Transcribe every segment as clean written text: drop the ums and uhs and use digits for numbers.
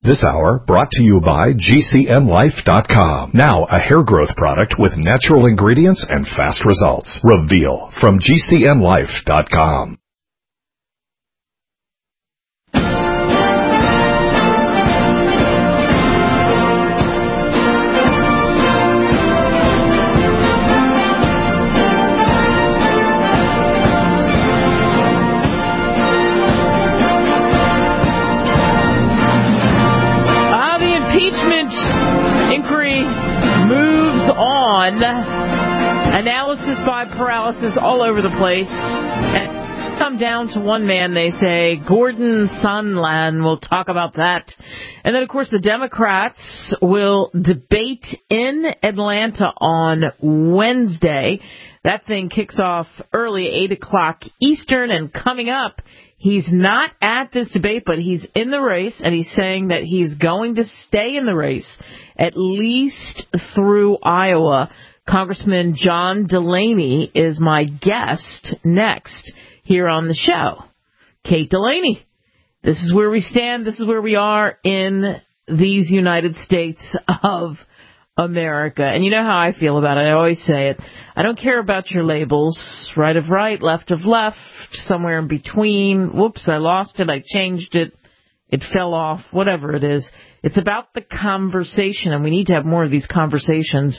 This hour brought to you by GCNLife.com. Now a hair growth product with natural ingredients and fast results. Reveal from GCNLife.com. Analysis by paralysis all over the place. And come down to one man, they say, Gordon Sondland. We'll talk about that. And then, of course, the Democrats will debate in Atlanta on Wednesday. That thing kicks off early, 8 o'clock Eastern. And coming up, he's not at this debate, but he's in the race, and he's saying that he's going to stay in the race at least through Iowa. Congressman John Delaney is my guest next here on the show. Kate Delaney, this is where we stand. This is where we are in these United States of America. And you know how I feel about it. I always say it. I don't care about your labels, right of right, left of left, somewhere in between. Whoops, I lost it. I changed it. It fell off, whatever it is. It's about the conversation, and we need to have more of these conversations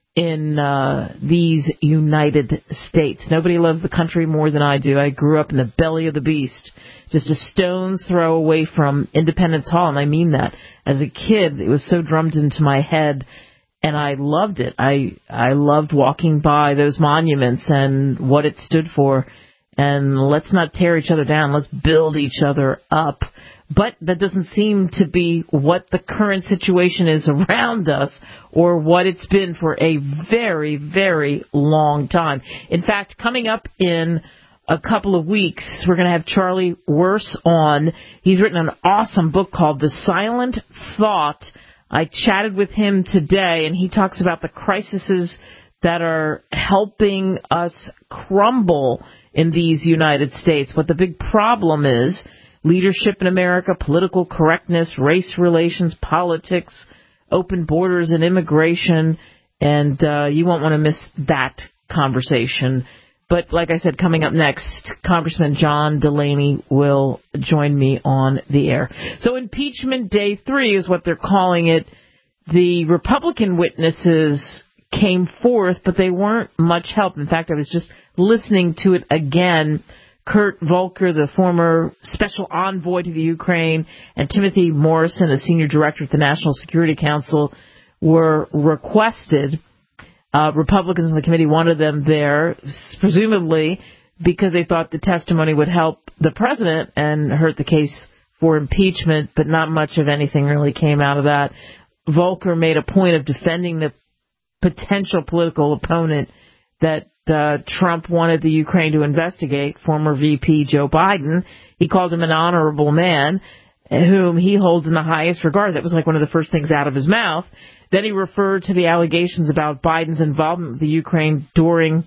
in these United States. Nobody loves the country more than I do. I grew up in the belly of the beast, just a stone's throw away from Independence Hall, and I mean that. As a kid, it was so drummed into my head, and I loved it. I loved walking by those monuments and what it stood for. And let's not tear each other down. Let's build each other up. But that doesn't seem to be what the current situation is around us or what it's been for a very, very long time. In fact, coming up in a couple of weeks, we're going to have Charlie Worse on. He's written an awesome book called The Silent Thought. I chatted with him today, and he talks about the crises that are helping us crumble in these United States. What the big problem is: leadership in America, political correctness, race relations, politics, open borders and immigration, and you won't want to miss that conversation. But like I said, coming up next, Congressman John Delaney will join me on the air. So impeachment day 3 is what they're calling it. The Republican witnesses came forth, but they weren't much help. In fact, I was just listening to it again. Kurt Volker, the former special envoy to the Ukraine, and Timothy Morrison, a senior director at the National Security Council, were requested. Republicans in the committee wanted them there, presumably because they thought the testimony would help the president and hurt the case for impeachment, but not much of anything really came out of that. Volker made a point of defending the potential political opponent that Trump wanted the Ukraine to investigate, former VP Joe Biden. He called him an honorable man, whom he holds in the highest regard. That was like one of the first things out of his mouth. Then he referred to the allegations about Biden's involvement with the Ukraine during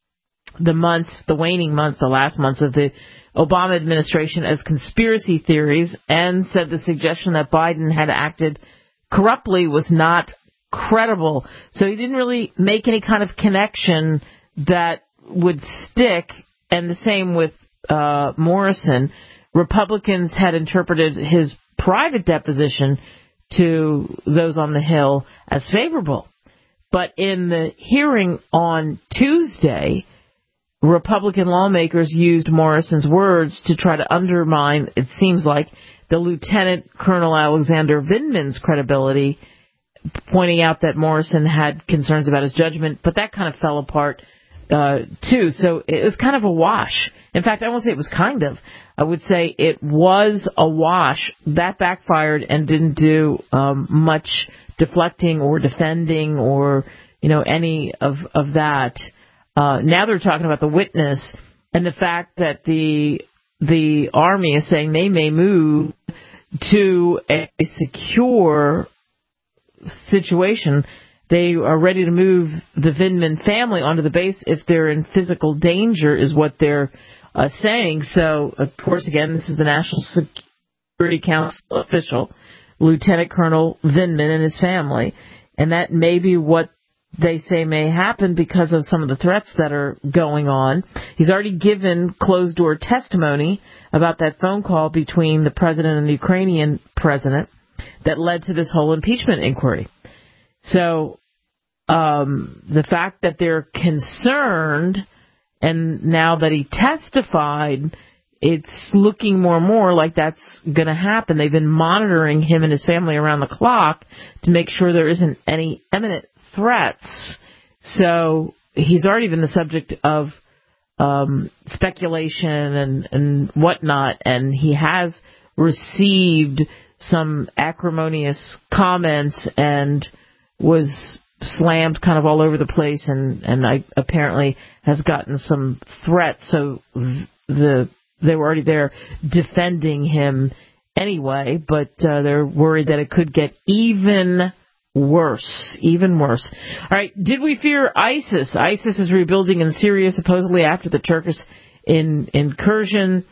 the waning months, the last months of the Obama administration as conspiracy theories, and said the suggestion that Biden had acted corruptly was not credible. So he didn't really make any kind of connection that would stick, and the same with Morrison. Republicans had interpreted his private deposition to those on the Hill as favorable. But in the hearing on Tuesday, Republican lawmakers used Morrison's words to try to undermine, it seems like, the Lieutenant Colonel Alexander Vindman's credibility, pointing out that Morrison had concerns about his judgment, but that kind of fell apart too. So it was kind of a wash. In fact, I won't say it was kind of. I would say it was a wash. That backfired and didn't do much deflecting or defending or, any of that. Now they're talking about the witness and the fact that the Army is saying they may move to a secure situation. They are ready to move the Vindman family onto the base if they're in physical danger, is what they're saying. So, of course, again, this is the National Security Council official. Lieutenant Colonel Vindman and his family. And that may be what they say may happen because of some of the threats that are going on. He's already given closed-door testimony about that phone call between the president and the Ukrainian president that led to this whole impeachment inquiry. So the fact that they're concerned, and now that he testified, it's looking more and more like that's going to happen. They've been monitoring him and his family around the clock to make sure there isn't any imminent threats. So he's already been the subject of speculation and whatnot, and he has received some acrimonious comments and was slammed kind of all over the place, and apparently has gotten some threats. So they were already there defending him anyway, but they're worried that it could get even worse. All right, did we fear ISIS? ISIS is rebuilding in Syria, supposedly after the Turkish incursion.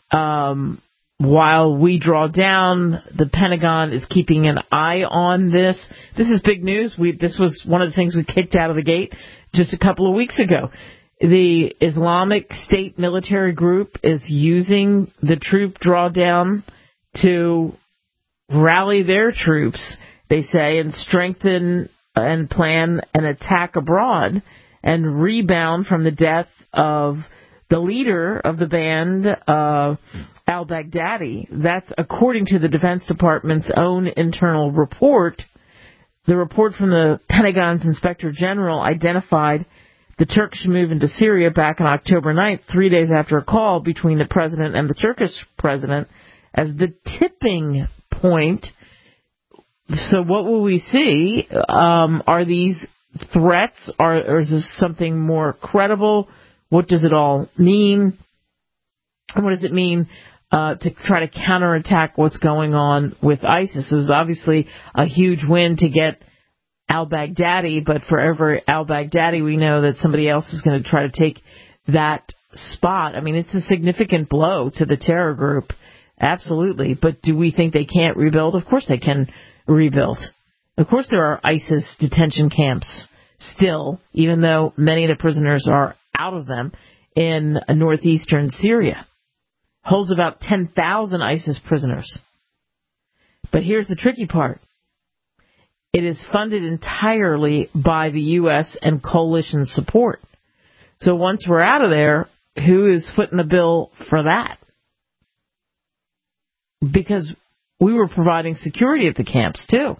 While we draw down, the Pentagon is keeping an eye on this. This is big news. This was one of the things we kicked out of the gate just a couple of weeks ago. The Islamic State military group is using the troop drawdown to rally their troops, they say, and strengthen and plan an attack abroad and rebound from the death of the leader of the band, al-Baghdadi. That's according to the Defense Department's own internal report. The report from the Pentagon's Inspector General identified the Turkish move into Syria back on October 9th, 3 days after a call between the president and the Turkish president, as the tipping point. So what will we see? Are these threats, or is this something more credible? What does it all mean? And what does it mean to try to counterattack what's going on with ISIS? It was obviously a huge win to get al-Baghdadi, but for every al-Baghdadi, we know that somebody else is going to try to take that spot. I mean, it's a significant blow to the terror group, absolutely. But do we think they can't rebuild? Of course they can rebuild. Of course there are ISIS detention camps still, even though many of the prisoners are out of them, in northeastern Syria. Holds about 10,000 ISIS prisoners. But here's the tricky part. It is funded entirely by the U.S. and coalition support. So once we're out of there, who is footing the bill for that? Because we were providing security at the camps, too.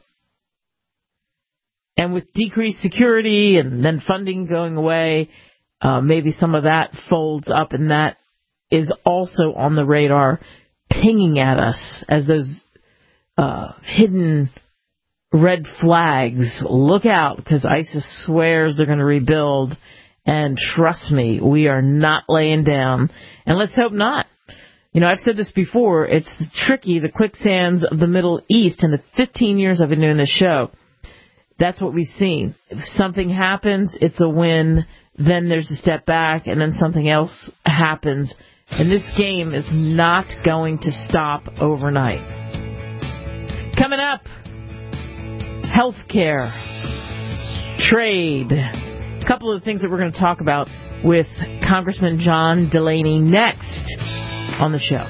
And with decreased security and then funding going away, maybe some of that folds up, and that is also on the radar, pinging at us as those hidden red flags. Look out, because ISIS swears they're going to rebuild, and trust me, we are not laying down. And let's hope not. You know, I've said this before, it's tricky, the quicksands of the Middle East. In the 15 years I've been doing this show, that's what we've seen. If something happens, it's a win, then there's a step back, and then something else happens. And this game is not going to stop overnight. Coming up, healthcare, trade, a couple of the things that we're going to talk about with Congressman John Delaney next on the show.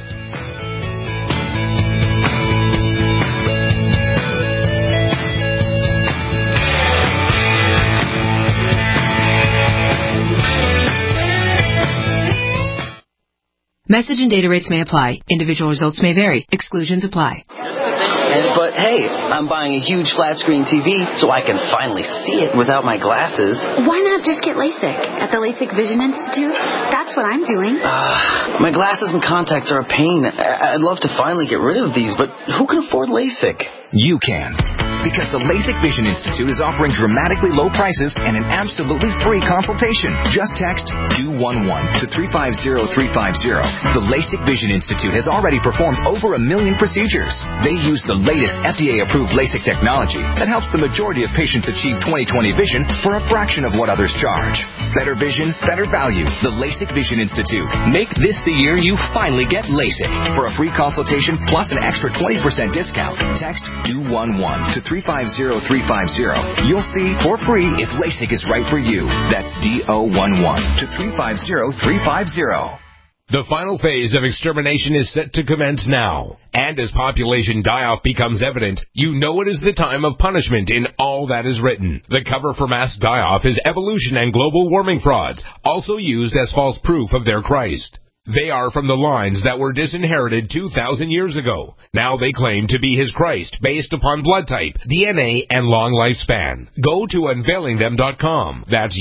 Message and data rates may apply. Individual results may vary. Exclusions apply. But hey, I'm buying a huge flat screen TV so I can finally see it without my glasses. Why not just get LASIK at the LASIK Vision Institute? That's what I'm doing. My glasses and contacts are a pain. I'd love to finally get rid of these, but who can afford LASIK? You can. Because the LASIK Vision Institute is offering dramatically low prices and an absolutely free consultation. Just text DO11 to 350350. The LASIK Vision Institute has already performed over 1 million procedures. They use the latest FDA-approved LASIK technology that helps the majority of patients achieve 20/20 vision for a fraction of what others charge. Better vision, better value. The LASIK Vision Institute. Make this the year you finally get LASIK. For a free consultation plus an extra 20% discount, text DO11 to 350350. You'll see for free if LASIK is right for you. That's DO11 to 350350. The final phase of extermination is set to commence now. And as population die-off becomes evident, you know it is the time of punishment in all that is written. The cover for mass die-off is evolution and global warming frauds, also used as false proof of their Christ. They are from the lines that were disinherited 2,000 years ago. Now they claim to be his Christ based upon blood type, DNA, and long lifespan. Go to unveilingthem.com. That's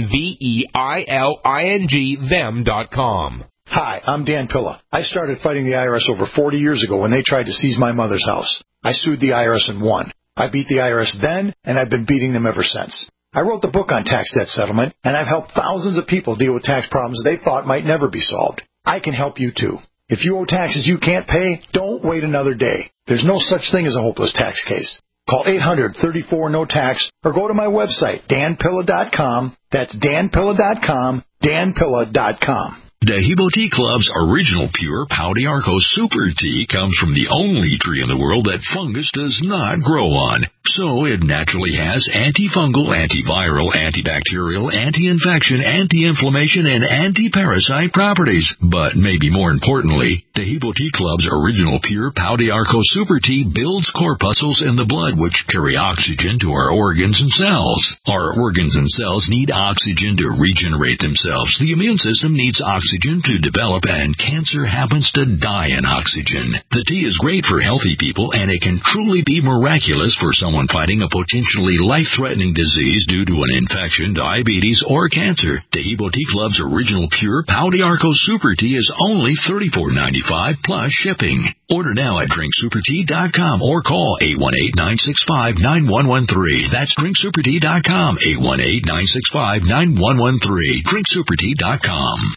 UNVEILING them.com. Hi, I'm Dan Pilla. I started fighting the IRS over 40 years ago when they tried to seize my mother's house. I sued the IRS and won. I beat the IRS then, and I've been beating them ever since. I wrote the book on tax debt settlement, and I've helped thousands of people deal with tax problems they thought might never be solved. I can help you too. If you owe taxes you can't pay, don't wait another day. There's no such thing as a hopeless tax case. Call 800-34-NO-TAX or go to my website, danpilla.com. That's danpilla.com, danpilla.com. Dehibo Tea Club's original pure Pau d'Arco Super Tea comes from the only tree in the world that fungus does not grow on. So it naturally has antifungal, antiviral, antibacterial, anti-infection, anti-inflammation, and anti-parasite properties. But maybe more importantly, Dehibo Tea Club's original pure Pau d'Arco Super Tea builds corpuscles in the blood which carry oxygen to our organs and cells. Our organs and cells need oxygen to regenerate themselves. The immune system needs oxygen to develop, and cancer happens to die in oxygen. The tea is great for healthy people, and it can truly be miraculous for someone fighting a potentially life-threatening disease due to an infection, diabetes, or cancer. Dehibo Tea Club's original pure Pau d'Arco Super Tea is only $34.95 plus shipping. Order now at drinksupertea.com or call 818-965-9113. That's drinksupertea.com, 818-965-9113. drinksupertea.com.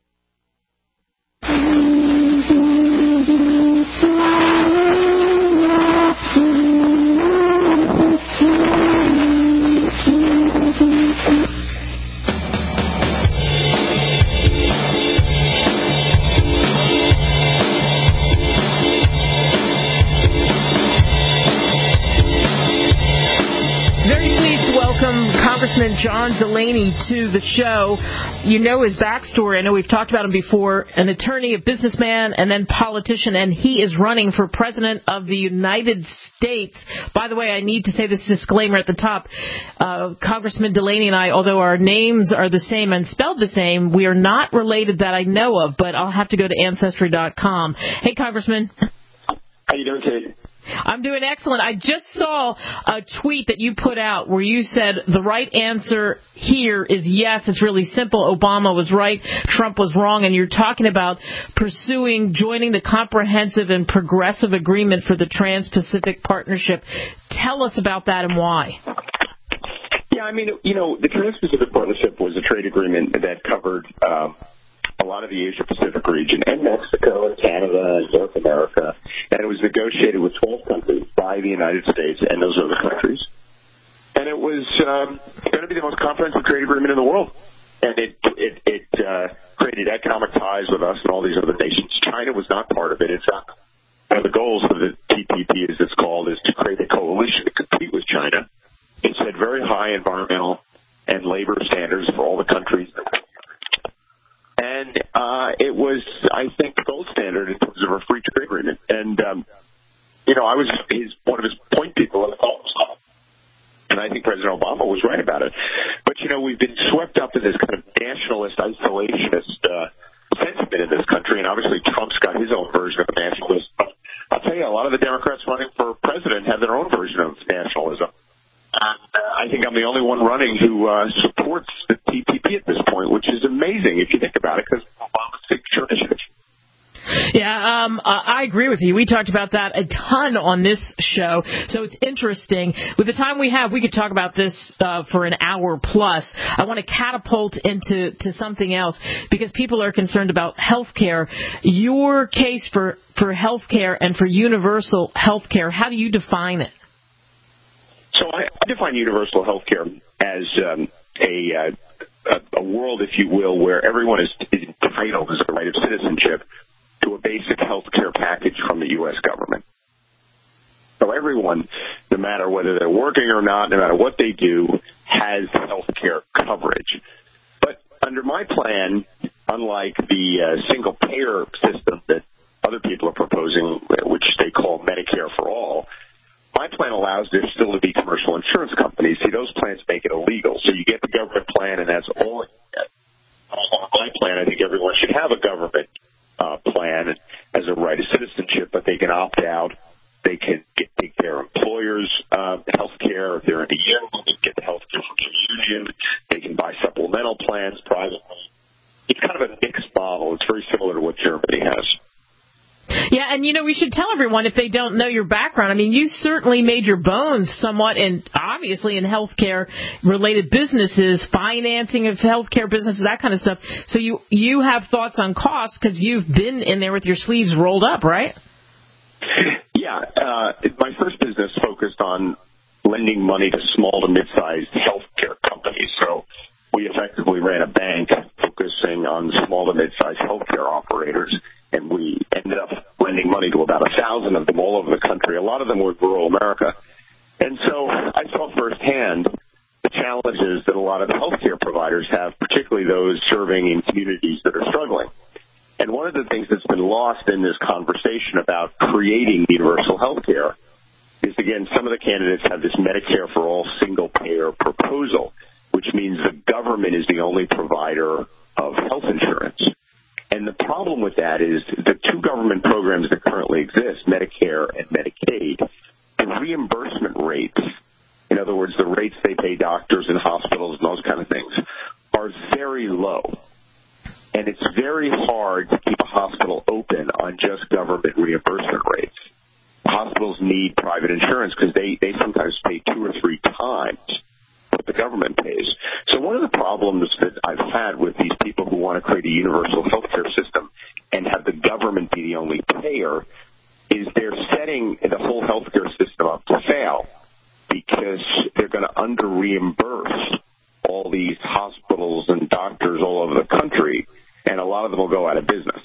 Congressman John Delaney to the show. You know his backstory. I know we've talked about him before. An attorney, a businessman, and then politician, and he is running for President of the United States. By the way, I need to say this disclaimer at the top. Congressman Delaney and I, although our names are the same and spelled the same, we are not related that I know of, but I'll have to go to Ancestry.com. Hey, Congressman. How you doing, Kate? I'm doing excellent. I just saw a tweet that you put out where you said the right answer here is yes. It's really simple. Obama was right. Trump was wrong. And you're talking about joining the Comprehensive and Progressive Agreement for the Trans-Pacific Partnership. Tell us about that and why. Yeah, I mean, the Trans-Pacific Partnership was a trade agreement that covered a lot of the Asia-Pacific region, and Mexico and Canada and North America, and it was negotiated with 12 countries by the United States and those other countries. And it was going to be the most comprehensive trade agreement in the world. And it created economic ties with us and all these other nations. China was not part of it. In fact, one of the goals of the TPP, as it's called, is to create a coalition to compete with China. It set very high environmental and labor standards for all the countries. And it was, I think, the gold standard in terms of a free trade agreement. And, I was one of his point people in the Congress. And I think President Obama was right about it. But, we've been swept up in this kind of nationalist, isolationist sentiment in this country. And obviously Trump's got his own version of nationalism. I'll tell you, a lot of the Democrats running for president have their own version of nationalism. I think I'm the only one running who supports the TPP at this point, which is amazing if you think about it, because Obama's signature initiative. Yeah, Yeah, I agree with you. We talked about that a ton on this show, so it's interesting. With the time we have, we could talk about this for an hour plus. I want to catapult into something else because people are concerned about health care. Your case for health care and for universal health care, how do you define it? So I define universal health care as a world, if you will, where everyone is entitled as a right of citizenship to a basic health care package from the U.S. government. So everyone, no matter whether they're working or not, no matter what they do, has health care coverage. But under my plan, unlike the single-payer system that other people are proposing, which they call Medicare for All, my plan allows there still to be commercial insurance companies. See, those plans make it illegal. So you get the government plan, and that's all you get. On my plan, I think everyone should have a government plan as a right of citizenship, but they can opt out. They can take their employer's health care. If they're in the union, they can get the health care from the union. They can buy supplemental plans privately. It's kind of a mixed model. It's very similar to what Germany has. Yeah, and, we should tell everyone if they don't know your background. I mean, you certainly made your bones somewhat obviously in healthcare-related businesses, financing of healthcare businesses, that kind of stuff. So you have thoughts on costs because you've been in there with your sleeves rolled up, right? Yeah. My first business focused on lending money to small to mid-sized healthcare companies. So we effectively ran a bank focusing on small to mid-sized healthcare operators. And we ended up lending money to about 1,000 of them all over the country. A lot of them were rural America. And so I saw firsthand the challenges that a lot of the healthcare providers have, particularly those serving in communities that are struggling. And one of the things that's been lost in this conversation about creating universal healthcare is, again, some of the candidates have this Medicare for All single-payer proposal, which means the government is the only provider of health insurance. And the problem with that is the two government programs that currently exist, Medicare and Medicaid, the reimbursement rates, in other words, the rates they pay doctors and hospitals and those kind of things, are very low. And it's very hard to keep a hospital open on just government reimbursement rates. Hospitals need private insurance because they sometimes pay 2 or 3 times what the government pays. So one of the problems that I've had with these people who want to create a universal healthcare system and have the government be the only payer is they're setting the whole healthcare system up to fail because they're going to under-reimburse all these hospitals and doctors all over the country, and a lot of them will go out of business.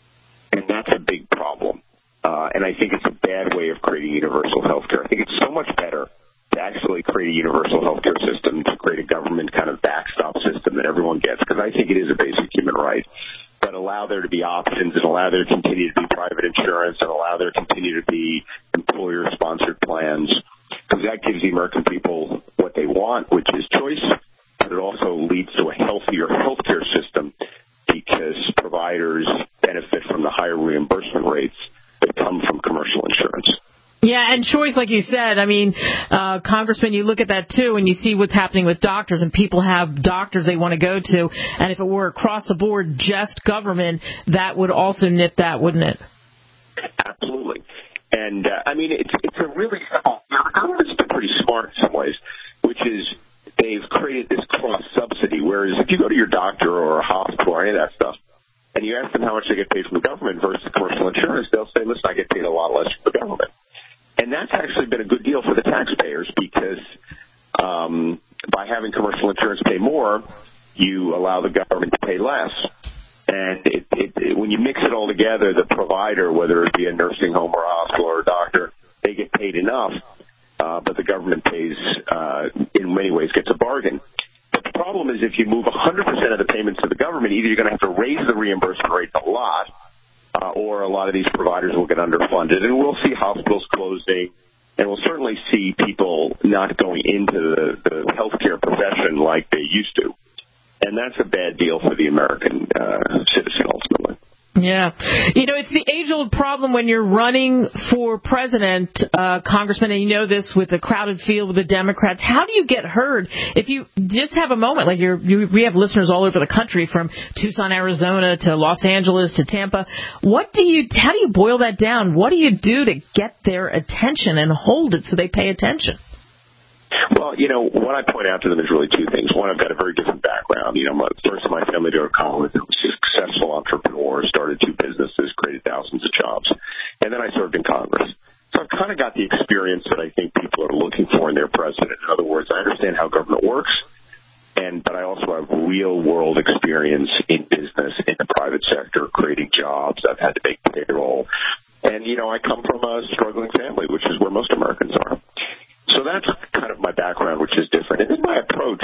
And that's a big problem. And I think it's a bad way of creating universal healthcare. I think it's so much better to actually create a universal healthcare system, to create a government kind of backstop system that everyone gets, because I think it is a basic human right, but allow there to be options and allow there to continue to be private insurance and allow there to continue to be employer-sponsored plans, because that gives the American people what they want, which is choice, but it also leads to a healthier healthcare system because providers benefit from the higher reimbursement rates that come from commercial insurance. Yeah, and choice, like you said, I mean, Congressman, you look at that, too, and you see what's happening with doctors, and people have doctors they want to go to, and if it were across the board just government, that would also nip that, wouldn't it? Absolutely. And, I mean, it's a really simple – the government's been pretty smart in some ways, which is they've created this cross-subsidy, whereas if you go to your doctor or a hospital or any of that stuff, and you ask them how much they get paid from the government versus commercial insurance, they'll say, listen, I get paid a lot less from the government. And that's actually been a good deal for the taxpayers because by having commercial insurance pay more, you allow the government to pay less. And when you mix it all together, the provider, whether it be a nursing home or a hospital or a doctor, they get paid enough, but the government pays, in many ways, gets a bargain. But the problem is if you move 100% of the payments to the government, either you're going to have to raise the reimbursement rates a lot, or a lot of these providers will get underfunded. And we'll see hospitals closing, and we'll certainly see people not going into the healthcare profession like they used to. And that's a bad deal for the American citizen, ultimately. Yeah. It's the age-old problem when you're running for president, Congressman, and you know this with the crowded field with the Democrats. How do you get heard? If you just have a moment, like we have listeners all over the country from Tucson, Arizona to Los Angeles to Tampa. How do you boil that down? What do you do to get their attention and hold it so they pay attention? Well, what I point out to them is really two things. One, I've got a very different background. First in my family to go to college, I was a successful entrepreneur, started 2 businesses, created thousands of jobs, and then I served in Congress. So I've kind of got the experience that I think people are looking for in their president. In other words, I understand how government works, but I also have real-world experience in business, in the private sector, creating jobs. I've had to make payroll. And, I come from a struggling family, which is where most Americans are. So that's kind of my background, which is different. And then my approach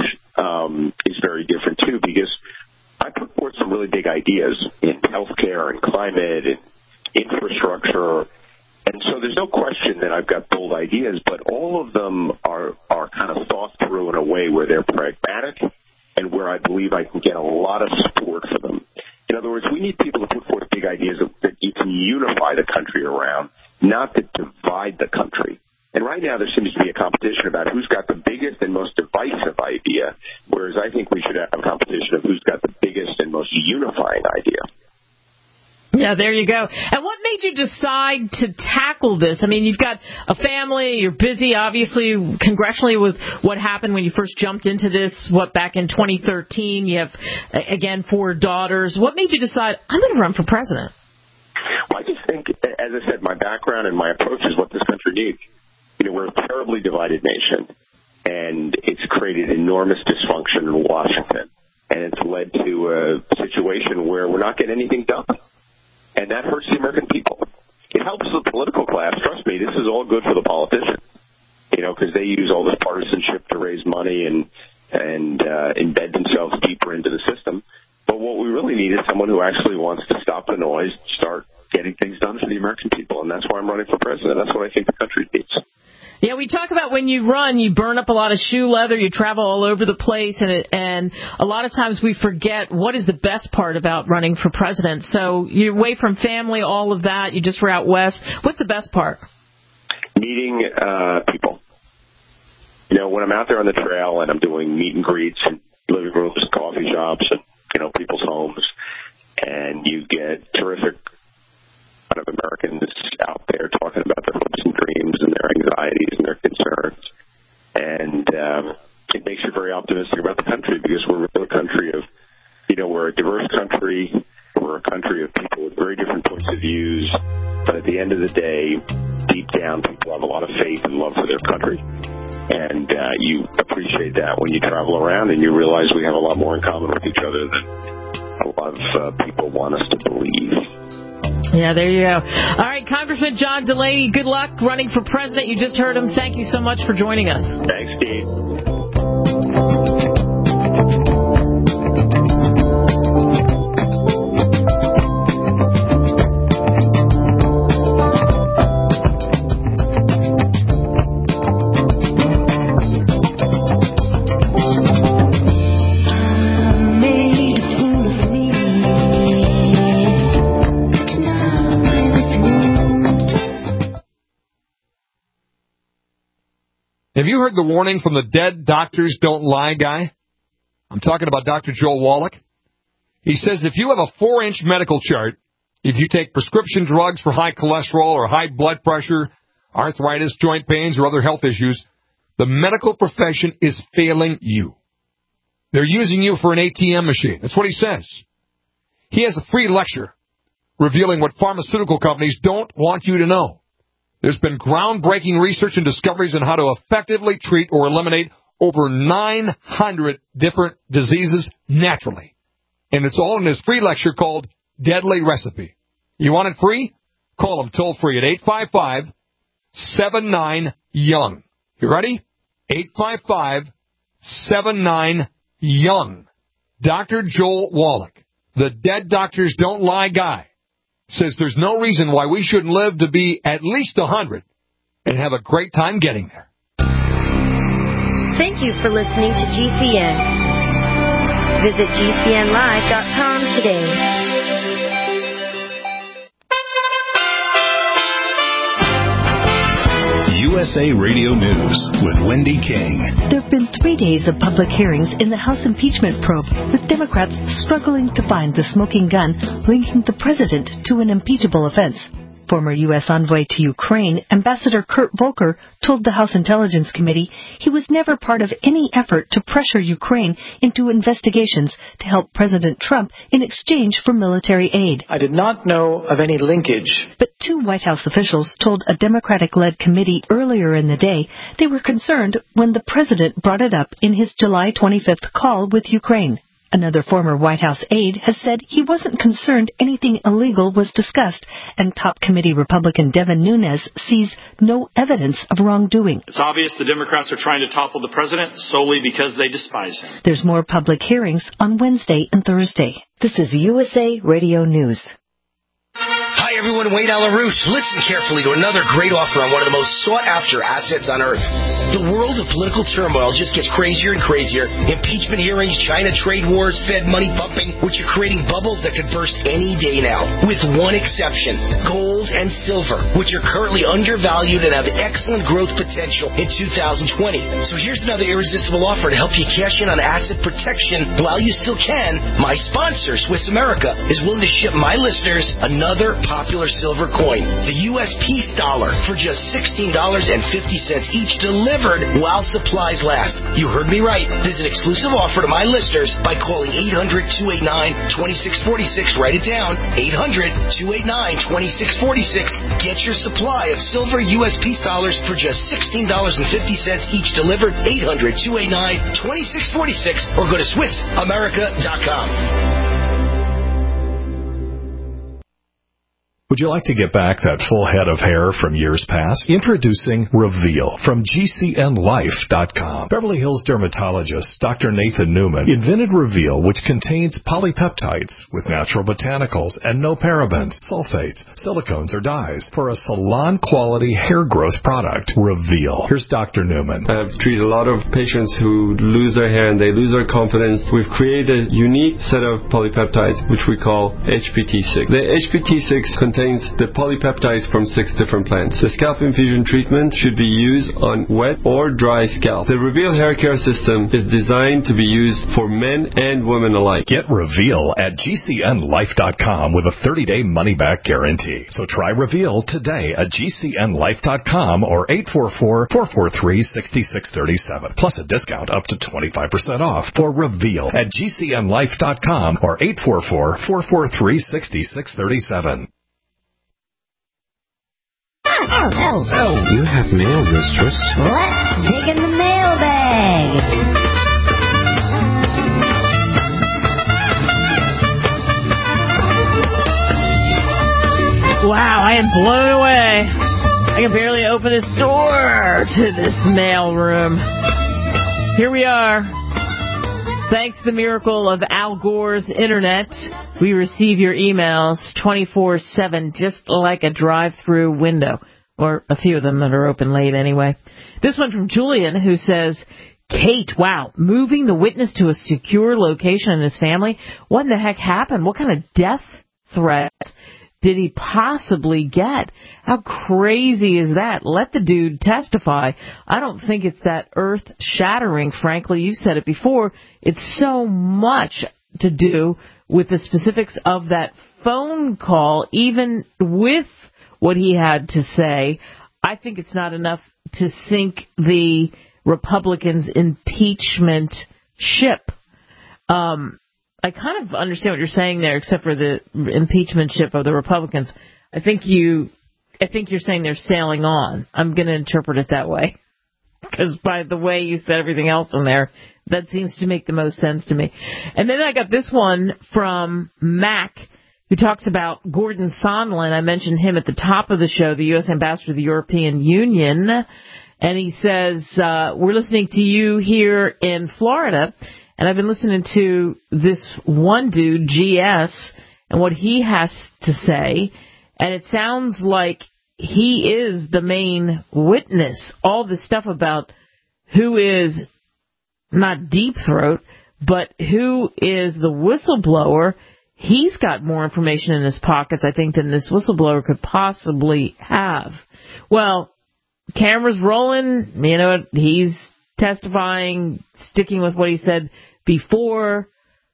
is very different, too, because I put forward some really big ideas in healthcare and climate and infrastructure. And so there's no question that I've got bold ideas, but all of them are kind of thought through in a way where they're pragmatic and where I believe I can get a lot of support for them. In other words, we need people to put forth big ideas that you can unify the country around, not to divide the country. And right now there seems to be a competition about who's got the biggest and most divisive idea, whereas I think we should have a competition of who's got the biggest and most unifying idea. Yeah, there you go. And what made you decide to tackle this? I mean, you've got a family, you're busy, obviously, congressionally with what happened when you first jumped into this, back in 2013. You have, again, 4 daughters. What made you decide, I'm going to run for president? Well, I just think, as I said, my background and my approach is what this country needs. We're a terribly divided nation, and it's created enormous dysfunction in Washington, and it's led to a situation where we're not getting anything done. And that hurts the American people. It helps the political class. Trust me, this is all good for the politicians, because they use all this partisanship to raise money and embed themselves deeper into the system. But what we really need is someone who actually wants to stop the noise, start getting things done for the American people, and that's why I'm running for president. That's what I think the country needs. Yeah, we talk about when you run, you burn up a lot of shoe leather, you travel all over the place, and a lot of times we forget what is the best part about running for president. So you're away from family, all of that, you just were out west. What's the best part? Meeting people. When I'm out there on the trail and I'm doing meet and greets and living rooms, coffee shops, and, people's homes, and you get terrific of Americans out there talking about their hopes and dreams and their anxieties and their concerns. And it makes you very optimistic about the country because we're a country of, we're a diverse country. We're a country of people with very different points of views. But at the end of the day, deep down, people have a lot of faith and love for their country. And you appreciate that when you travel around and you realize we have a lot more in common with each other than a lot of people want us to believe. Yeah, there you go. All right, Congressman John Delaney, good luck running for president. You just heard him. Thank you so much for joining us. Thanks, Steve. Have you heard the warning from the dead doctors don't lie guy? I'm talking about Dr. Joel Wallach. He says if you have a 4-inch medical chart, if you take prescription drugs for high cholesterol or high blood pressure, arthritis, joint pains, or other health issues, the medical profession is failing you. They're using you for an ATM machine. That's what he says. He has a free lecture revealing what pharmaceutical companies don't want you to know. There's been groundbreaking research and discoveries on how to effectively treat or eliminate over 900 different diseases naturally. And it's all in this free lecture called Deadly Recipe. You want it free? Call him toll free at 855-79-YOUNG. You ready? 855-79-YOUNG. Dr. Joel Wallach, the Dead Doctors Don't Lie guy, says there's no reason why we shouldn't live to be at least 100 and have a great time getting there. Thank you for listening to GCN. Visit GCNlive.com today. USA Radio News with Wendy King. There have been 3 days of public hearings in the House impeachment probe, with Democrats struggling to find the smoking gun linking the president to an impeachable offense. Former U.S. envoy to Ukraine, Ambassador Kurt Volker, told the House Intelligence Committee he was never part of any effort to pressure Ukraine into investigations to help President Trump in exchange for military aid. I did not know of any linkage. But 2 White House officials told a Democratic-led committee earlier in the day they were concerned when the president brought it up in his July 25th call with Ukraine. Another former White House aide has said he wasn't concerned anything illegal was discussed, and top committee Republican Devin Nunes sees no evidence of wrongdoing. It's obvious the Democrats are trying to topple the president solely because they despise him. There's more public hearings on Wednesday and Thursday. This is USA Radio News. Hi everyone, Wayne LaRouche. Listen carefully to another great offer on one of the most sought-after assets on earth. The world of political turmoil just gets crazier and crazier. Impeachment hearings, China trade wars, Fed money pumping, which are creating bubbles that could burst any day now. With one exception, gold and silver, which are currently undervalued and have excellent growth potential in 2020. So here's another irresistible offer to help you cash in on asset protection while you still can. My sponsor, Swiss America, is willing to ship my listeners another popular silver coin, the U.S. Peace Dollar, for just $16.50 each, delivered while supplies last. You heard me right. There's an exclusive offer to my listeners by calling 800-289-2646. Write it down, 800-289-2646. Get your supply of silver U.S. Peace Dollars for just $16.50 each, delivered, 800-289-2646, or go to SwissAmerica.com. Would you like to get back that full head of hair from years past? Introducing Reveal from GCNLife.com. Beverly Hills dermatologist Dr. Nathan Newman invented Reveal, which contains polypeptides with natural botanicals and no parabens, sulfates, silicones, or dyes for a salon-quality hair growth product. Reveal. Here's Dr. Newman. I've treated a lot of patients who lose their hair and they lose their confidence. We've created a unique set of polypeptides, which we call HPT6. The HPT6 contains the polypeptides from 6 different plants. The scalp infusion treatment should be used on wet or dry scalp. The Reveal hair care system is designed to be used for men and women alike. Get Reveal at GCNLife.com with a 30-day money-back guarantee. So try Reveal today at GCNLife.com or 844-443-6637. Plus a discount up to 25% off for Reveal at GCNLife.com or 844-443-6637. Oh, you have mail, mistress. Let's dig in the mailbag. Wow, I am blown away. I can barely open this door to this mail room. Here we are. Thanks to the miracle of Al Gore's internet, we receive your emails 24/7, just like a drive-through window, or a few of them that are open late anyway. This one from Julian, who says, Kate, wow, moving the witness to a secure location in his family? What in the heck happened? What kind of death threats did he possibly get? How crazy is that? Let the dude testify. I don't think it's that earth-shattering, frankly. You said it before. It's so much to do with the specifics of that phone call, even with what he had to say. I think it's not enough to sink the Republicans' impeachment ship. I kind of understand what you're saying there, except for the impeachment ship of the Republicans. I think you're saying they're sailing on. I'm going to interpret it that way, because by the way you said everything else in there, that seems to make the most sense to me. And then I got this one from Mac, who talks about Gordon Sondland. I mentioned him at the top of the show, the U.S. ambassador to the European Union. And he says, we're listening to you here in Florida, and I've been listening to this one dude, GS, and what he has to say, and it sounds like he is the main witness. All this stuff about who is not Deep Throat, but who is the whistleblower, he's got more information in his pockets, I think, than this whistleblower could possibly have. Well, cameras rolling. You know, he's testifying, sticking with what he said before,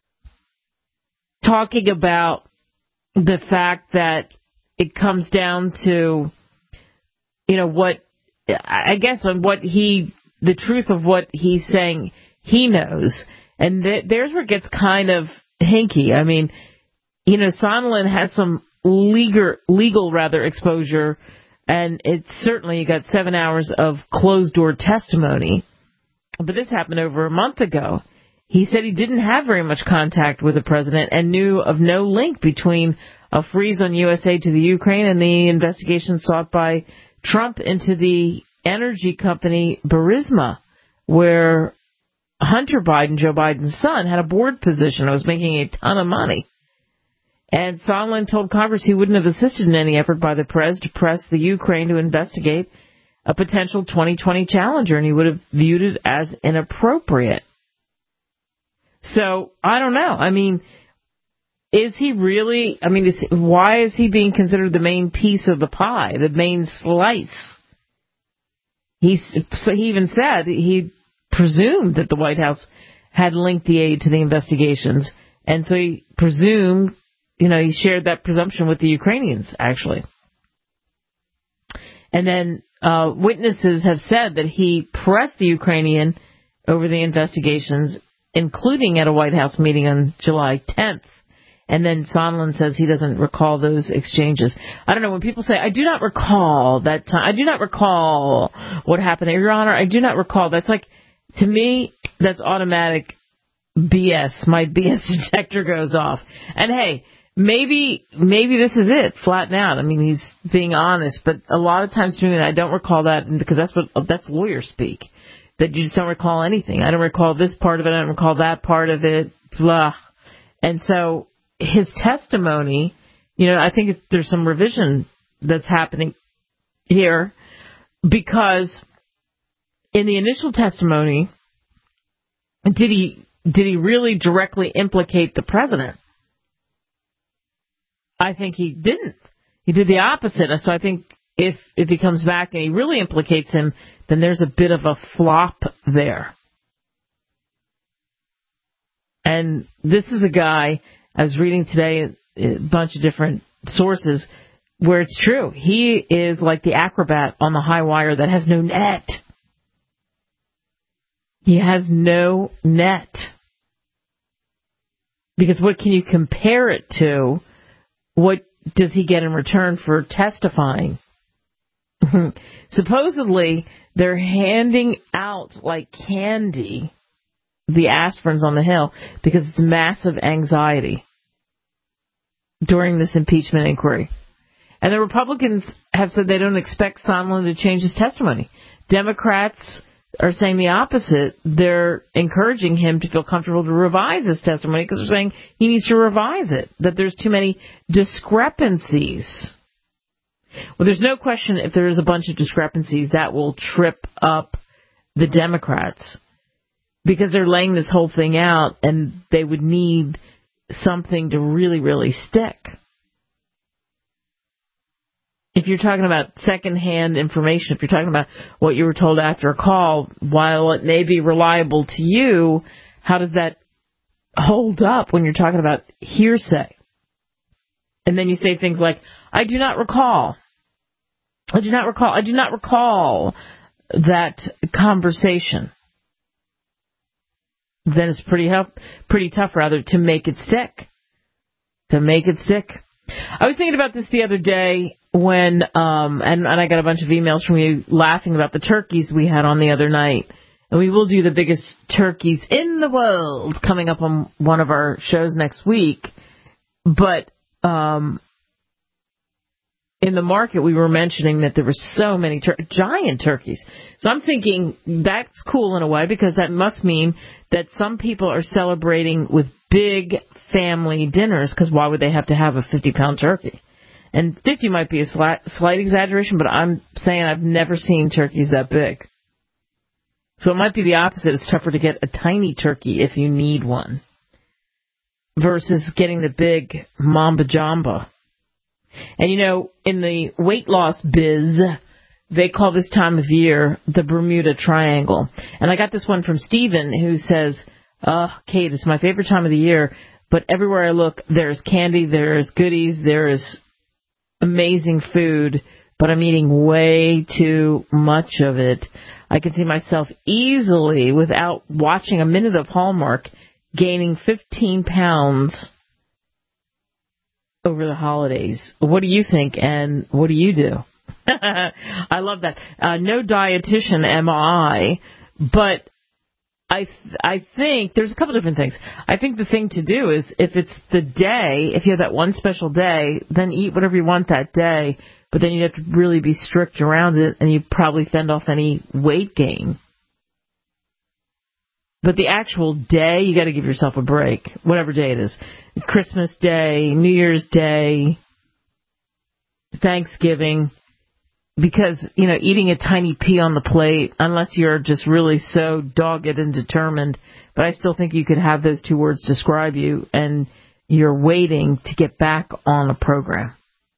talking about the fact that it comes down to, you know, what, I guess on what the truth of what he's saying he knows. And there's where it gets kind of hinky. I mean, you know, Sondland has some legal exposure, and it's certainly, you got 7 hours of closed-door testimony. But this happened over a month ago. He said he didn't have very much contact with the president and knew of no link between a freeze on U.S. aid to the Ukraine and the investigation sought by Trump into the energy company Burisma, where Hunter Biden, Joe Biden's son, had a board position and was making a ton of money. And Sondland told Congress he wouldn't have assisted in any effort by the press to press the Ukraine to investigate a potential 2020 challenger, and he would have viewed it as inappropriate. So, I don't know. I mean, is he really, why is he being considered the main piece of the pie, the main slice? So he even said he presumed that the White House had linked the aid to the investigations, and so he presumed, you know, he shared that presumption with the Ukrainians, actually. And then witnesses have said that he pressed the Ukrainian over the investigations, including at a White House meeting on July 10th. And then Sondland says he doesn't recall those exchanges. I don't know, when people say, I do not recall that time, I do not recall what happened, Your Honor, I do not recall. That's like, to me, that's automatic BS. My BS detector goes off. And hey, maybe this is it, flatten out. I mean, he's being honest, but a lot of times doing it, I don't recall that, because that's lawyer speak, that you just don't recall anything. I don't recall this part of it, I don't recall that part of it, blah. And so his testimony, you know, I think there's some revision that's happening here, because in the initial testimony, did he really directly implicate the president? I think he didn't. He did the opposite. So I think if he comes back and he really implicates him, then there's a bit of a flop there. And this is a guy, I was reading today a bunch of different sources where it's true. He is like the acrobat on the high wire that has no net. He has no net. Because what can you compare it to? What does he get in return for testifying? Supposedly, they're handing out like candy the aspirins on the Hill because it's massive anxiety during this impeachment inquiry. And the Republicans have said they don't expect Sondland to change his testimony. Democrats are saying the opposite. They're encouraging him to feel comfortable to revise his testimony because they're saying he needs to revise it, that there's too many discrepancies. Well, there's no question if there is a bunch of discrepancies that will trip up the Democrats because they're laying this whole thing out and they would need something to really, really stick. If you're talking about secondhand information, if you're talking about what you were told after a call, while it may be reliable to you, how does that hold up when you're talking about hearsay? And then you say things like, I do not recall that conversation. Then it's pretty tough, rather, to make it stick. I was thinking about this the other day when, and I got a bunch of emails from you laughing about the turkeys we had on the other night. And we will do the biggest turkeys in the world coming up on one of our shows next week. But in the market, we were mentioning that there were so many giant turkeys. So I'm thinking that's cool in a way because that must mean that some people are celebrating with big family dinners because why would they have to have a 50-pound turkey? And 50 might be a slight exaggeration, but I'm saying I've never seen turkeys that big. So it might be the opposite. It's tougher to get a tiny turkey if you need one versus getting the big mamba jamba. And, you know, in the weight loss biz, they call this time of year the Bermuda Triangle. And I got this one from Stephen, who says, Kate, it's my favorite time of the year, but everywhere I look, there's candy, there's goodies, there's amazing food, but I'm eating way too much of it. I can see myself easily, without watching a minute of Hallmark, gaining 15 pounds over the holidays. What do you think, and what do you do? I love that. No dietitian am I, but I think there's a couple different things. I think the thing to do is, if it's the day, if you have that one special day, then eat whatever you want that day, but then you have to really be strict around it, and you probably fend off any weight gain. But the actual day, you got to give yourself a break, whatever day it is. Christmas Day, New Year's Day, Thanksgiving. Because, eating a tiny pea on the plate, unless you're just really so dogged and determined, but I still think you could have those two words describe you, and you're waiting to get back on a program.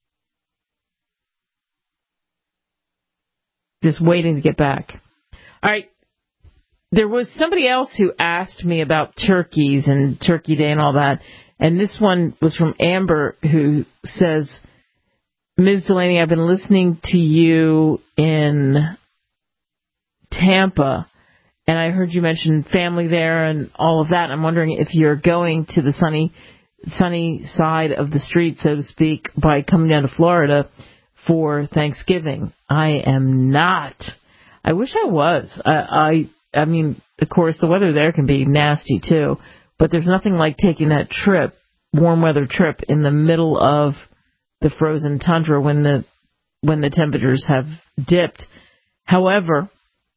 Just waiting to get back. All right. There was somebody else who asked me about turkeys and Turkey Day and all that, and this one was from Amber, who says, Ms. Delaney, I've been listening to you in Tampa, and I heard you mention family there and all of that. I'm wondering if you're going to the sunny side of the street, so to speak, by coming down to Florida for Thanksgiving. I am not. I wish I was. I mean, of course, the weather there can be nasty, too, but there's nothing like taking that trip, warm weather trip, in the middle of the frozen tundra when the temperatures have dipped. However,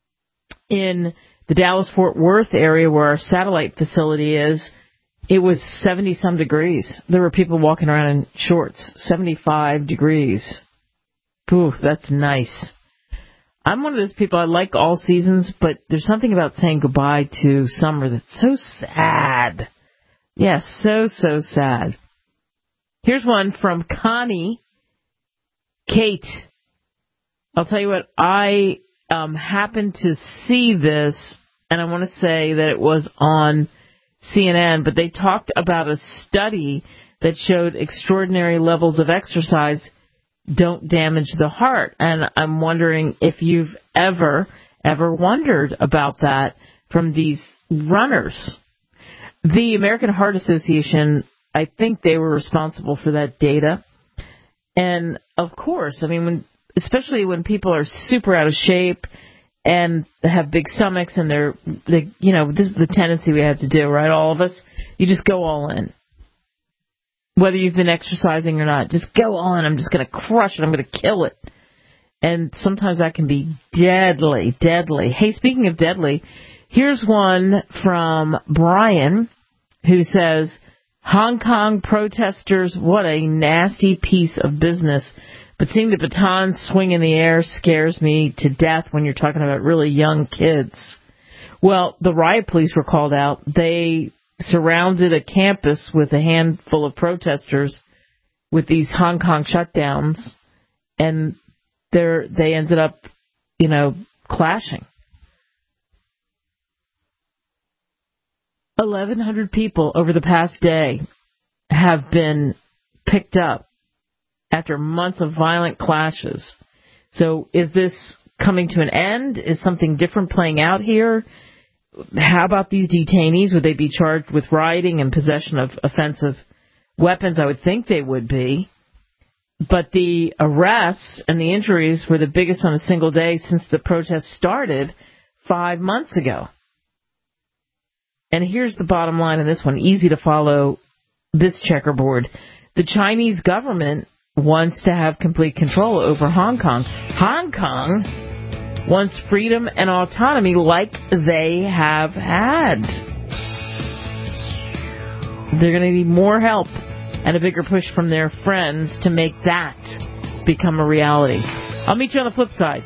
in the Dallas-Fort Worth area where our satellite facility is, it was 70-some degrees. There were people walking around in shorts, 75 degrees. Ooh, that's nice. I'm one of those people, I like all seasons, but there's something about saying goodbye to summer that's so sad. Yes, so sad. Here's one from Connie. Kate, I'll tell you what, I happened to see this, and I want to say that it was on CNN, but they talked about a study that showed extraordinary levels of exercise don't damage the heart. And I'm wondering if you've ever wondered about that from these runners. The American Heart Association, I think they were responsible for that data. And of course, I mean, especially when people are super out of shape and have big stomachs and this is the tendency we have to do, right? All of us, you just go all in. Whether you've been exercising or not, just go all in. I'm just going to crush it. I'm going to kill it. And sometimes that can be deadly. Hey, speaking of deadly, here's one from Brian who says, Hong Kong protesters, what a nasty piece of business. But seeing the baton swing in the air scares me to death when you're talking about really young kids. Well, the riot police were called out. They surrounded a campus with a handful of protesters with these Hong Kong shutdowns, and they ended up, clashing. 1,100 people over the past day have been picked up after months of violent clashes. So is this coming to an end? Is something different playing out here? How about these detainees? Would they be charged with rioting and possession of offensive weapons? I would think they would be. But the arrests and the injuries were the biggest on a single day since the protest started 5 months ago. And here's the bottom line in this one, easy to follow this checkerboard. The Chinese government wants to have complete control over Hong Kong. Hong Kong wants freedom and autonomy like they have had. They're going to need more help and a bigger push from their friends to make that become a reality. I'll meet you on the flip side.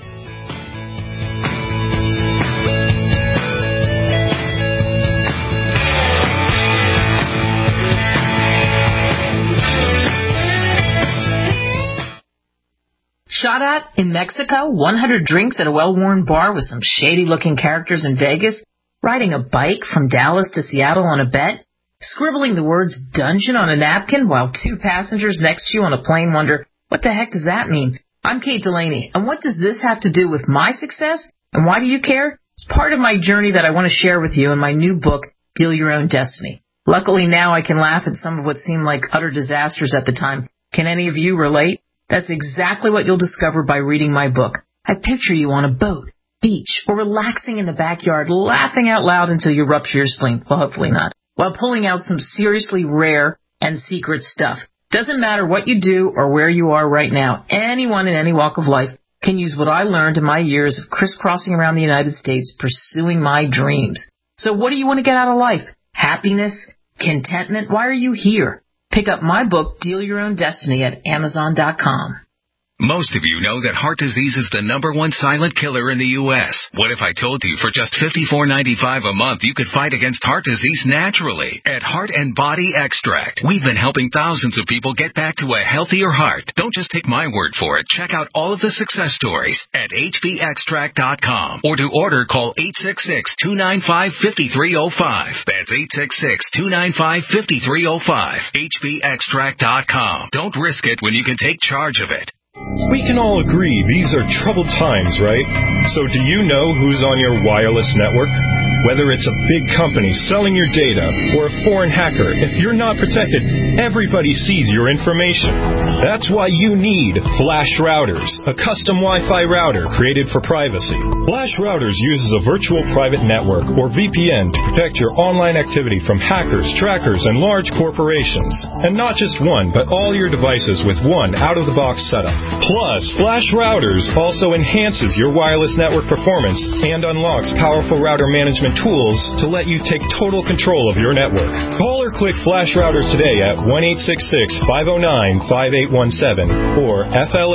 Shut up. that? In Mexico, 100 drinks at a well-worn bar with some shady-looking characters in Vegas, riding a bike from Dallas to Seattle on a bet, scribbling the words dungeon on a napkin while two passengers next to you on a plane wonder, what the heck does that mean? I'm Kate Delaney, and what does this have to do with my success? And why do you care? It's part of my journey that I want to share with you in my new book, Deal Your Own Destiny. Luckily now I can laugh at some of what seemed like utter disasters at the time. Can any of you relate? That's exactly what you'll discover by reading my book. I picture you on a boat, beach, or relaxing in the backyard, laughing out loud until you rupture your spleen. Well, hopefully not. While pulling out some seriously rare and secret stuff. Doesn't matter what you do or where you are right now. Anyone in any walk of life can use what I learned in my years of crisscrossing around the United States pursuing my dreams. So what do you want to get out of life? Happiness? Contentment? Why are you here? Pick up my book, Deal Your Own Destiny, at Amazon.com. Most of you know that heart disease is the #1 silent killer in the U.S. What if I told you for just $54.95 a month you could fight against heart disease naturally at Heart and Body Extract? We've been helping thousands of people get back to a healthier heart. Don't just take my word for it. Check out all of the success stories at hbextract.com. Or to order, call 866-295-5305. That's 866-295-5305. hbextract.com. Don't risk it when you can take charge of it. We can all agree these are troubled times, right? So do you know who's on your wireless network? Whether it's a big company selling your data or a foreign hacker, if you're not protected, everybody sees your information. That's why you need Flash Routers, a custom Wi-Fi router created for privacy. Flash Routers uses a virtual private network, or VPN, to protect your online activity from hackers, trackers, and large corporations. And not just one, but all your devices with one out-of-the-box setup. Plus, Flash Routers also enhances your wireless network performance and unlocks powerful router management tools to let you take total control of your network. Call or click Flash Routers today at 1-866-509-5817 or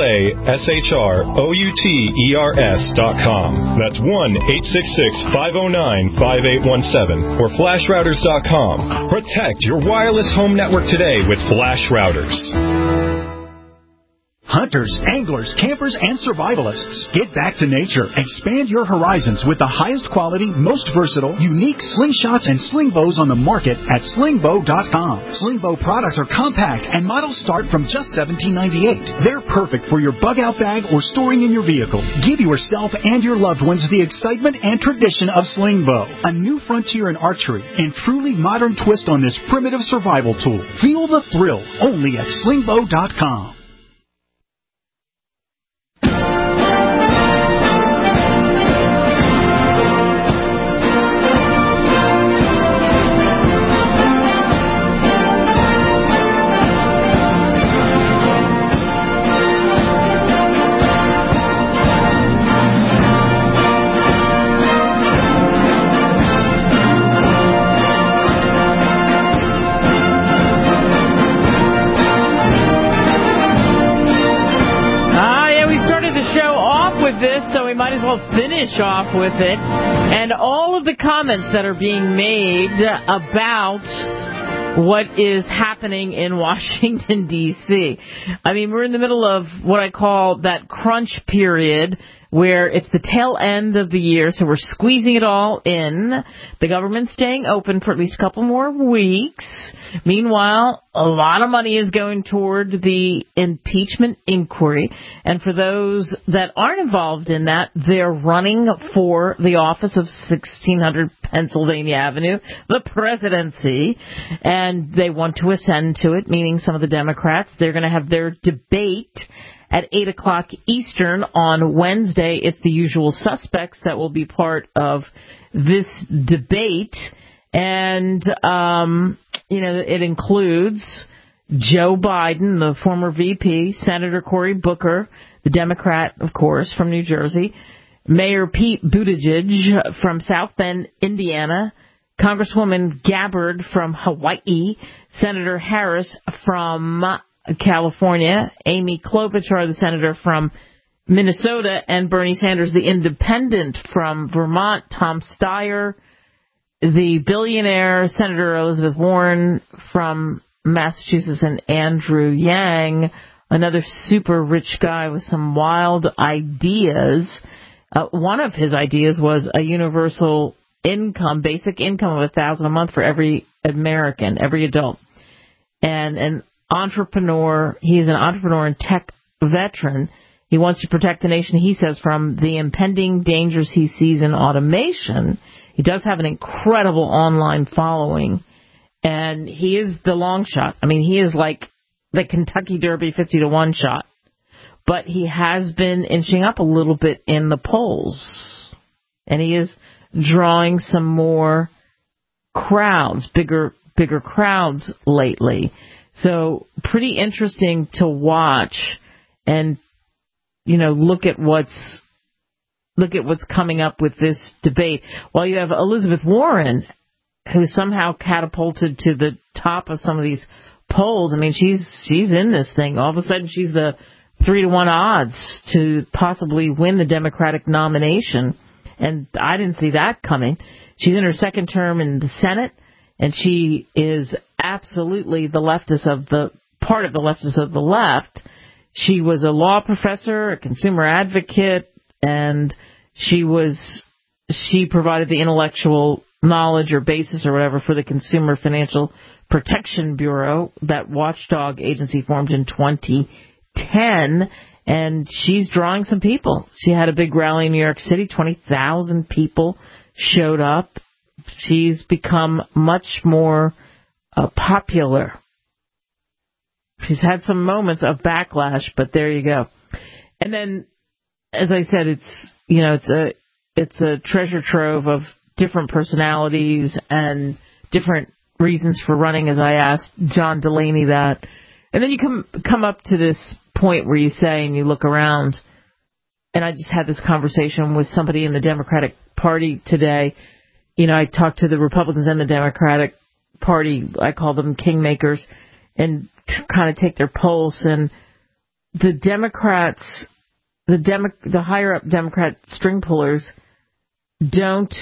FLASHROUTERS.com. That's 1-866-509-5817 or FlashRouters.com. Protect your wireless home network today with Flash Routers. Hunters, anglers, campers, and survivalists. Get back to nature. Expand your horizons with the highest quality, most versatile, unique slingshots and sling bows on the market at slingbow.com. Slingbow products are compact and models start from just $17.98. They're perfect for your bug-out bag or storing in your vehicle. Give yourself and your loved ones the excitement and tradition of Slingbow, a new frontier in archery and truly modern twist on this primitive survival tool. Feel the thrill only at slingbow.com. This, so we might as well finish off with it. And all of the comments that are being made about what is happening in Washington, D.C. I mean, we're in the middle of what I call that crunch period, where it's the tail end of the year, so we're squeezing it all in. The government's staying open for at least a couple more weeks. Meanwhile, a lot of money is going toward the impeachment inquiry. And for those that aren't involved in that, they're running for the office of 1600 Pennsylvania Avenue, the presidency, and they want to ascend to it, meaning some of the Democrats. They're going to have their debate at 8 o'clock Eastern on Wednesday. It's the usual suspects that will be part of this debate. And, it includes Joe Biden, the former VP, Senator Cory Booker, the Democrat, of course, from New Jersey, Mayor Pete Buttigieg from South Bend, Indiana, Congresswoman Gabbard from Hawaii, Senator Harris from California, Amy Klobuchar, the senator from Minnesota, and Bernie Sanders, the independent from Vermont, Tom Steyer, the billionaire Senator Elizabeth Warren from Massachusetts, and Andrew Yang another super rich guy with some wild ideas. One of his ideas was a universal income, basic income of $1,000 a month for every American, every adult. And an entrepreneur, he's an entrepreneur and tech veteran. He wants to protect the nation, he says, from the impending dangers he sees in automation. He does have an incredible online following, and he is the long shot. I mean, he is like the Kentucky Derby 50-1 shot. But he has been inching up a little bit in the polls. And he is drawing some more crowds, bigger crowds lately. So pretty interesting to watch and, look at what's coming up with this debate. While you have Elizabeth Warren, who somehow catapulted to the top of some of these polls. I mean, she's in this thing. All of a sudden, she's the 3-1 odds to possibly win the Democratic nomination, and I didn't see that coming. She's in her second term in the Senate, and she is absolutely the leftist of the part of the leftist of the left. She was a law professor, a consumer advocate, and she provided the intellectual knowledge or basis or whatever for the Consumer Financial Protection Bureau, that watchdog agency formed in 2010, and she's drawing some people. She had a big rally in New York City. 20,000 people showed up. She's become much more popular. She's had some moments of backlash, but there you go. And then, as I said, it's a treasure trove of different personalities and different reasons for running, as I asked John Delaney that. And then you come up to this point where you say, and you look around, and I just had this conversation with somebody in the Democratic Party today. I talked to the Republicans and the Democratic Party, I call them kingmakers, and kind of take their pulse. And the Democrats, the higher up Democrat string pullers don't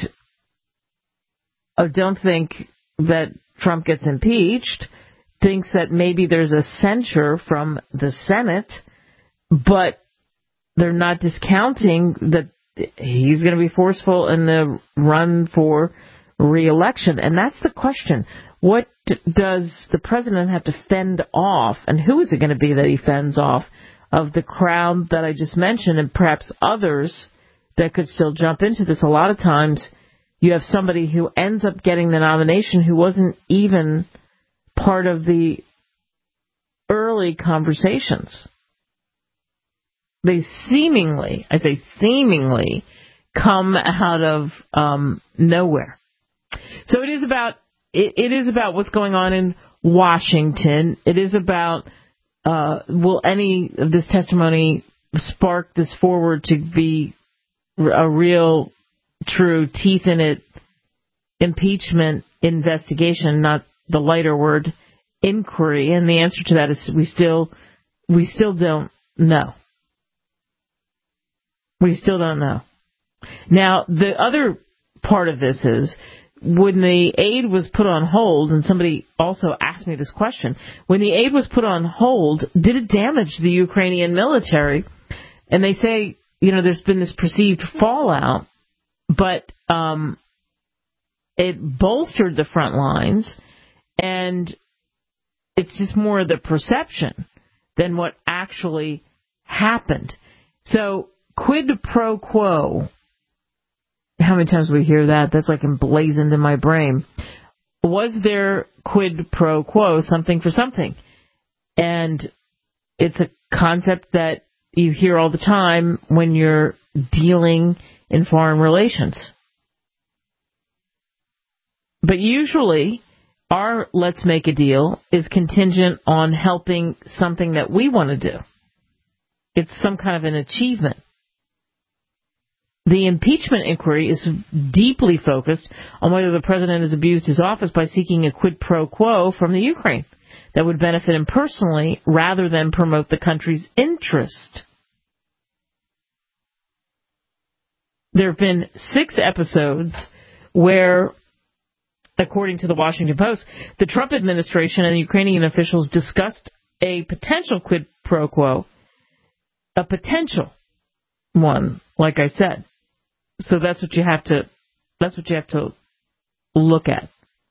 think that Trump gets impeached, thinks that maybe there's a censure from the Senate, but they're not discounting that he's going to be forceful in the run for re-election. And that's the question. What does the president have to fend off, and who is it going to be that he fends off of the crowd that I just mentioned, and perhaps others that could still jump into this? A lot of times you have somebody who ends up getting the nomination who wasn't even part of the early conversations. They seemingly come out of nowhere. So it is about what's going on in Washington. It is about will any of this testimony spark this forward to be a real, true, teeth in it impeachment investigation, not the lighter word inquiry. And the answer to that is we still don't know. We still don't know. Now, the other part of this is when the aid was put on hold, and somebody also asked me this question, when the aid was put on hold, did it damage the Ukrainian military? And they say, there's been this perceived fallout, but it bolstered the front lines, and it's just more the perception than what actually happened. So, quid pro quo. How many times we hear that? That's like emblazoned in my brain. Was there quid pro quo, something for something? And it's a concept that you hear all the time when you're dealing in foreign relations. But usually, our let's make a deal is contingent on helping something that we want to do. It's some kind of an achievement. The impeachment inquiry is deeply focused on whether the president has abused his office by seeking a quid pro quo from the Ukraine that would benefit him personally rather than promote the country's interest. There have been 6 episodes where, according to the Washington Post, the Trump administration and Ukrainian officials discussed a potential quid pro quo, a potential one, like I said. So that's what you have to look at.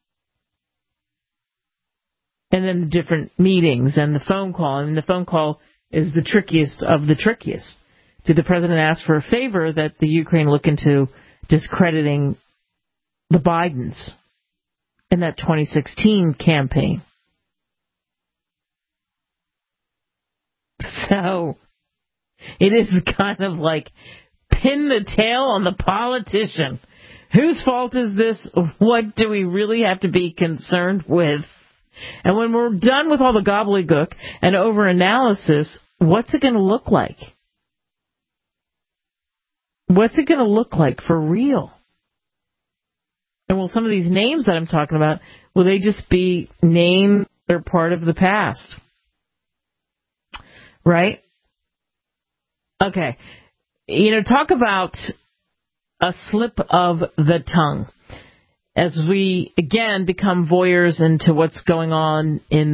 And then the different meetings and the phone call. And the phone call is the trickiest of the trickiest. Did the president ask for a favor that the Ukraine look into discrediting the Bidens in that 2016 campaign? So it is kind of like pin the tail on the politician. Whose fault is this? What do we really have to be concerned with? And when we're done with all the gobbledygook and over-analysis, what's it going to look like? What's it going to look like for real? And will some of these names that I'm talking about, will they just be names that are part of the past? Right? Okay. Talk about a slip of the tongue. As we, again, become voyeurs into what's going on in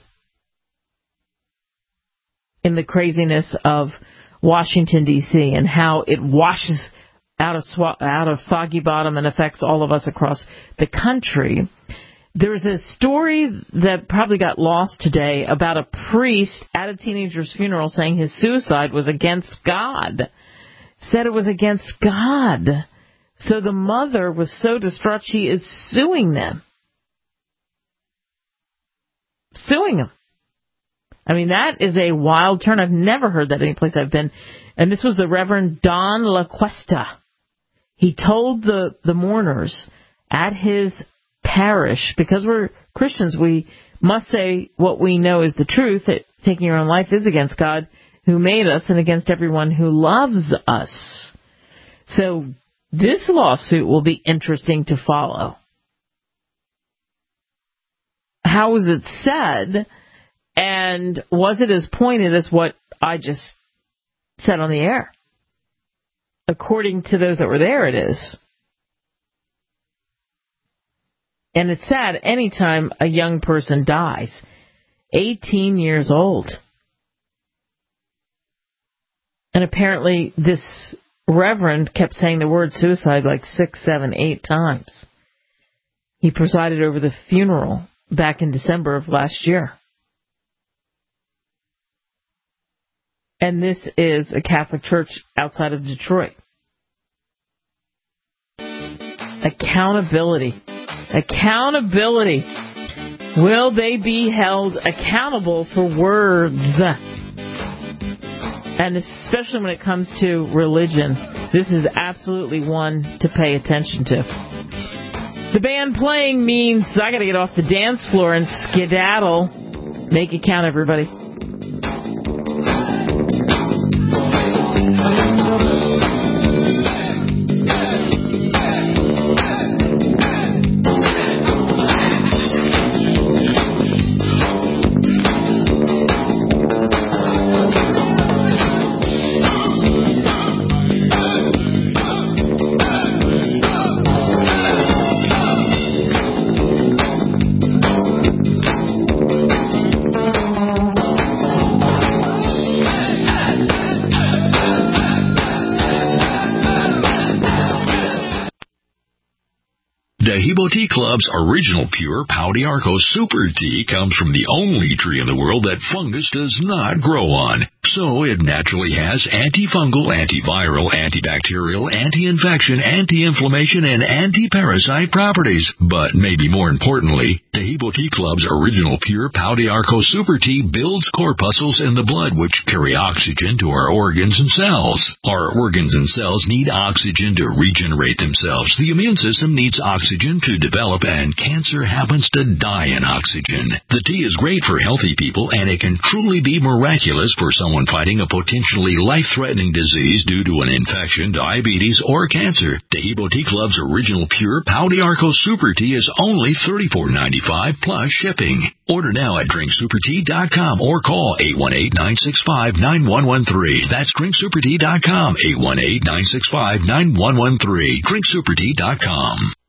the craziness of Washington, D.C., and how it washes out of Foggy Bottom and affects all of us across the country. There's a story that probably got lost today about a priest at a teenager's funeral saying his suicide was against God. Said it was against God. So the mother was so distraught she is suing them. Suing them. I mean, that is a wild turn. I've never heard that any place I've been. And this was the Reverend Don LaQuesta. He told the mourners at his parish, because we're Christians, we must say what we know is the truth, that taking your own life is against God who made us and against everyone who loves us. So this lawsuit will be interesting to follow. How was it said? And was it as pointed as what I just said on the air? According to those that were there, it is. And it's sad anytime a young person dies. 18 years old. And apparently this reverend kept saying the word suicide like 6, 7, 8 times. He presided over the funeral back in December of last year. And this is a Catholic church outside of Detroit. Accountability. Accountability. Will they be held accountable for words? And especially when it comes to religion, this is absolutely one to pay attention to. The band playing means I got to get off the dance floor and skedaddle. Make it count, everybody. Dahibo Tea Club's original pure Pau d'Arco Super Tea comes from the only tree in the world that fungus does not grow on. So it naturally has antifungal, antiviral, antibacterial, anti-infection, anti-inflammation, and anti-parasite properties. But maybe more importantly, Dahibo Tea Club's original pure Pau d'Arco Super Tea builds corpuscles in the blood which carry oxygen to our organs and cells. Our organs and cells need oxygen to regenerate themselves. The immune system needs oxygen to develop, and cancer happens to die in oxygen. The tea is great for healthy people, and it can truly be miraculous for someone fighting a potentially life-threatening disease due to an infection, diabetes, or cancer. Dahibo Tea Club's original pure Pau d'Arco Super Tea is only $34.95 plus shipping. Order now at drinksupertea.com or call 818-965-9113. That's drinksupertea.com, 818-965-9113. drinksupertea.com.